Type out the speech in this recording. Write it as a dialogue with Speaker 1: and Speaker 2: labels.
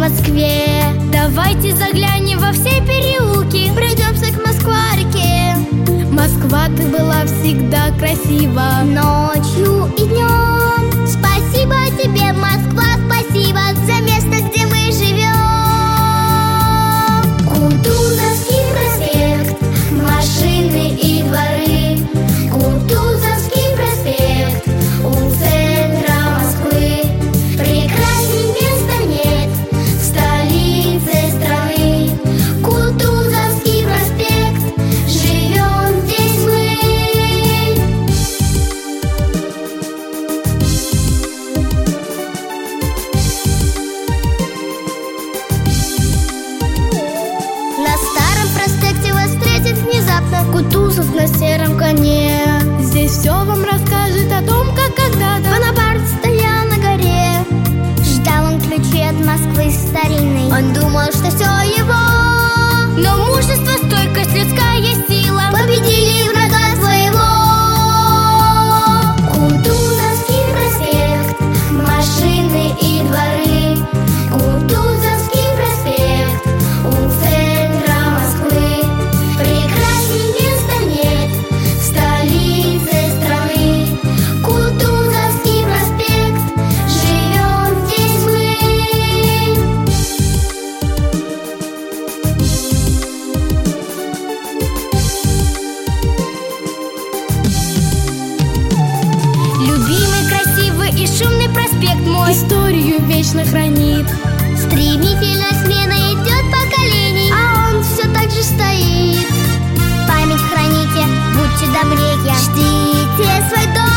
Speaker 1: Москве.
Speaker 2: Давайте заглянем во все переулки,
Speaker 1: Пройдемся к Москва-реке.
Speaker 2: Москва, ты была всегда красива,
Speaker 1: Ночью и днем. Спасибо тебе, Москва, спасибо за место, где мы живем. Кутузовский проспект, машины и дворы. Кутузовский проспект у центра Москвы. Прекрасней места нет в столице страны. Кутузовский проспект, живем здесь мы. На старом проспекте вас встретит внезапно Кутузов на сером коне.
Speaker 2: здесь все вам расскажет о том, как когда-то
Speaker 1: Бонапарт стоял на горе. Ждал он ключи от Москвы старинной. Он думал, что все его.
Speaker 2: Но мужество, стойкость, людская сила
Speaker 1: Победили врага своего. Кутузовский проспект, машины и дворы. Кутузовский проспект у центра Москвы. Прекрасней места нет в столице страны. Кутузовский проспект, живем здесь мы.
Speaker 2: любимый, красивый и шумный проспект мой историю вечно хранит.
Speaker 1: Стремительно смена идет поколений, а он все так же стоит. Память храните, будьте добрее, ждите свой дом.